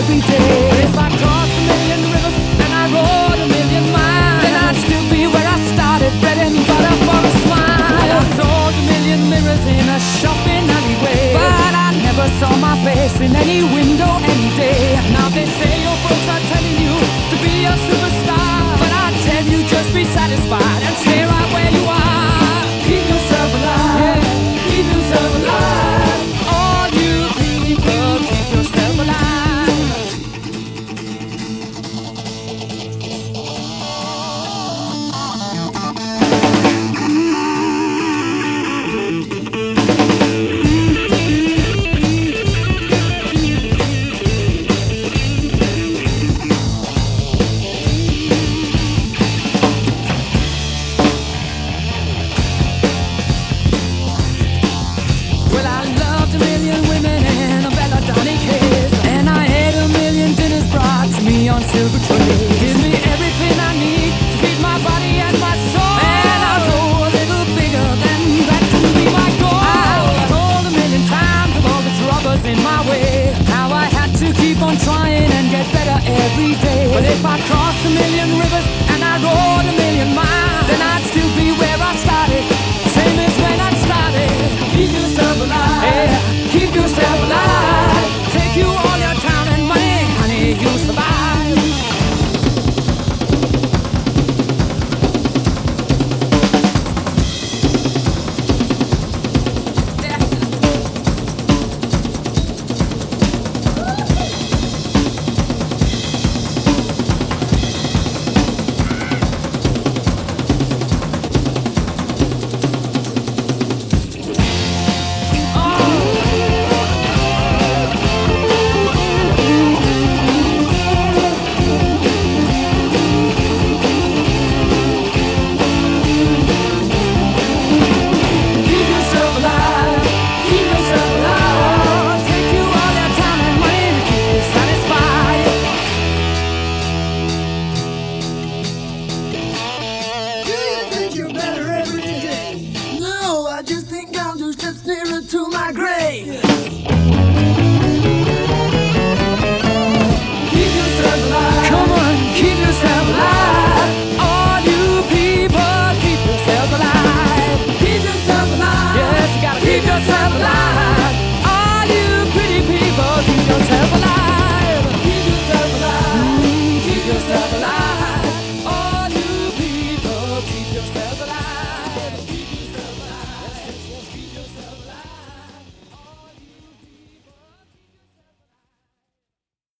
every day. If I crossed a million rivers and I rode a million miles, then I'd still be where I started, bread and butter for a smile. Well, I sold a million mirrors in a shopping alleyway, but I never saw my face in any window any day. Now they say your folks are telling you to be a superstar, but I tell you just be satisfied and stay right where you are. Keep yourself alive, keep yourself alive. All you people, keep yourself alive. On silver tray, give me everything I need to feed my body and my soul, and I'll go a little bigger than that can be my goal. I've told a million times of all the troubles in my way, how I had to keep on trying and get better every day. But if I cross a million